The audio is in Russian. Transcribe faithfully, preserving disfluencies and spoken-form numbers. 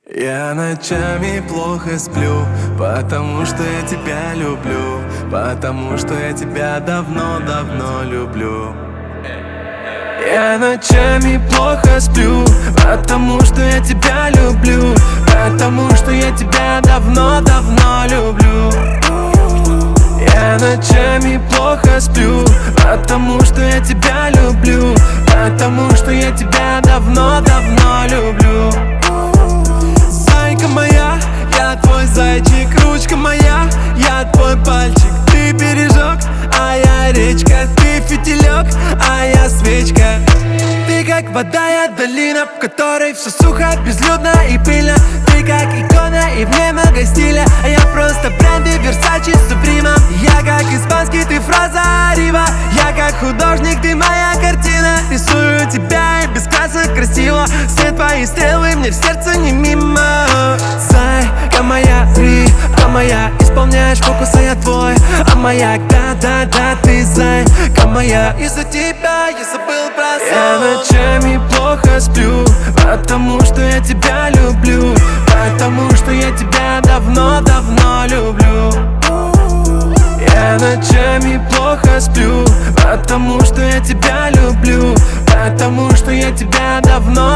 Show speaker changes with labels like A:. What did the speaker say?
A: Я ночами плохо сплю, потому что я тебя люблю, потому что я тебя давно-давно люблю. Я ночами плохо сплю, потому что я тебя люблю, потому что я тебя давно-давно люблю. Я ночами плохо сплю, потому что я тебя люблю, потому что я тебя давно-давно люблю. Зайка моя, я твой зайчик, ручка моя, я твой пальчик. Ты бережок, а я речка, ты фитилек, а я свечка. Ты как вода, я долина, в которой все сухо, безлюдно и пыльно. Ты как икона и внемного стиля, а я просто бренды Versace Supreme. Я как испанский, ты фраза Рива. Я как художник, ты моя картина. Рисую тебя и без красок красиво. Все твои стрелы мне в сердце не мимо. Зайка моя, рыбка моя, исполняешь фокус, а я твой амаяк. Да-да-да, ты зайка моя, из-за тебя я забыл про сон. Я ночами плохо сплю, потому что я тебя люблю, потому что я тебя давно-давно люблю. Я ночами плохо сплю, потому что я тебя люблю, потому что я тебя давно